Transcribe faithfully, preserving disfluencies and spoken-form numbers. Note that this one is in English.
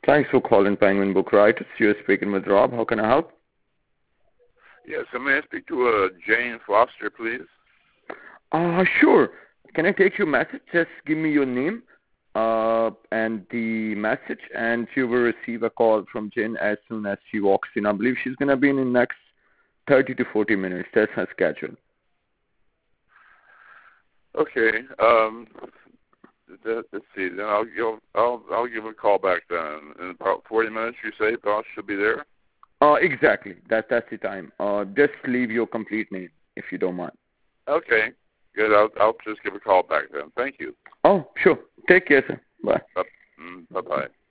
Thanks for calling Penguin Book Writers. You're speaking with Rob. How can I help? Yes, so may I speak to uh, Jane Foster, please? Uh, sure. Can I take your message? Just give me your name uh, and the message, and you will receive a call from Jane as soon as she walks in. I believe she's going to be in the next thirty to forty minutes. That's her schedule. Okay. Um, th- let's see. Then I'll, I'll I'll I'll give a call back then in about forty minutes. You say Boss should be there. Uh, exactly. That that's the time. Uh, just leave your complete name if you don't mind. Okay. Good. I'll I'll just give a call back then. Thank you. Oh, sure. Take care, sir. Bye. Bye bye.